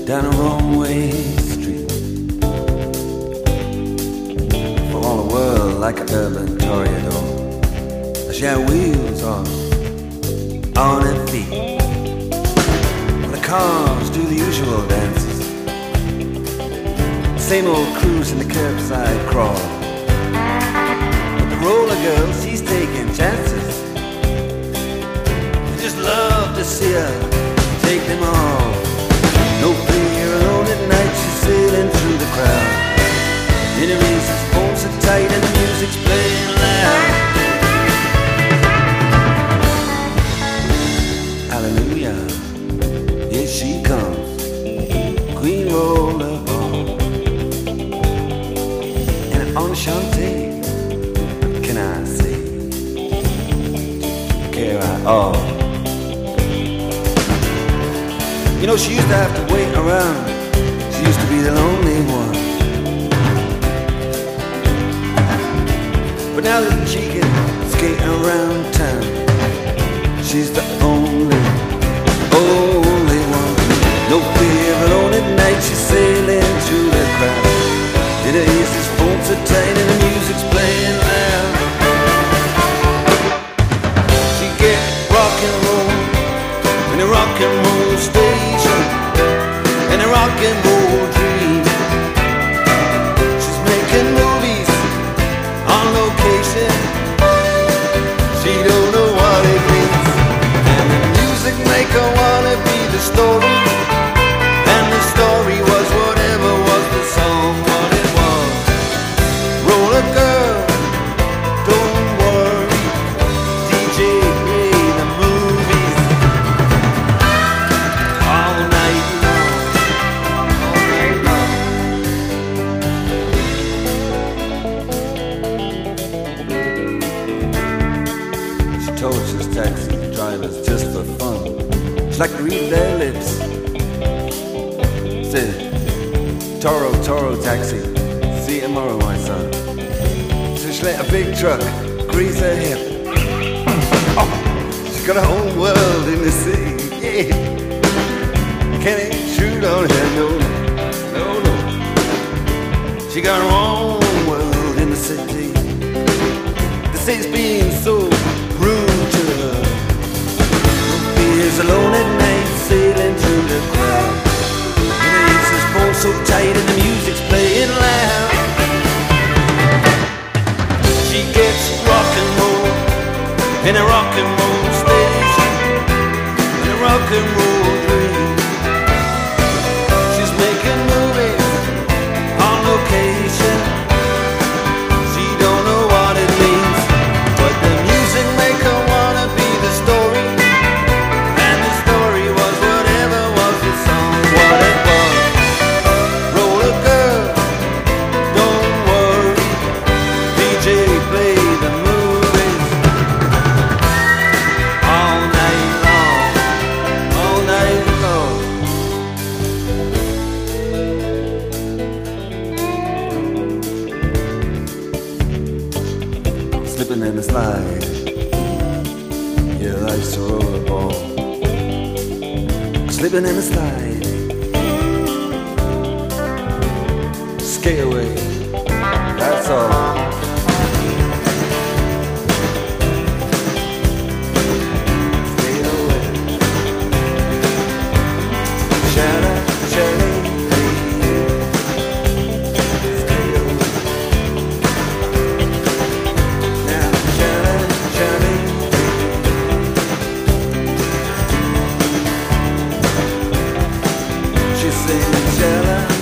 down a wrong-way street, for all the world like an urban toreador. She had wheels on her feet. The cars do the usual dances, same old cruise in the curbside crawl. But the roller girl, she's taking chances. I just love to see her take them all. No fear, alone at night, she's sailing through the crowd. In her races, phones are tight and the music's playing loud. Hallelujah, here she comes, Queen Rollerball. And enchanté, can I say, care at all. You know, she used to have to wait around. She used to be the lonely one. But now that she can skate around town, she's the only one. No fear, alone at night, she's sailing through the crowd. In her ears, his phones are tight and the music's playing loud. She gets rock and roll in a rock and roll station, in a rock and roll dream. She's making movies on location. She don't know what it means. And the music make her wanna be the story. And the story was whatever was the song, what it was. Roller girl, don't worry, DJ play the movies all night long, all night long. She tortures taxi drivers just for fun. She like to read their lips. Said, Toro, Toro taxi, see you tomorrow, my son. So she let a big truck grease her hip. Oh, she got her own world in the city, yeah. Can't intrude on her, no, no, no. She got her own world in the city. The city's being so rude to her. She's alone at night, sailing through the crowd. And her ears, his phone so tight and the music's playing loud. She gets rock and roll in a rock and roll station, in a rock and roll dream. She's making movies on location. She don't know what it means, but the music make her wanna be the story. And the story was whatever was the song, what it was. Roller girl, don't worry, DJ play the movies all night long, all night long. Slipping in the slide, yeah, life's a rollerball. Slipping in the slide, skate away, that's all. Skate away. Shala, shala, skate away. Now, shala, shala. She's singing, shala.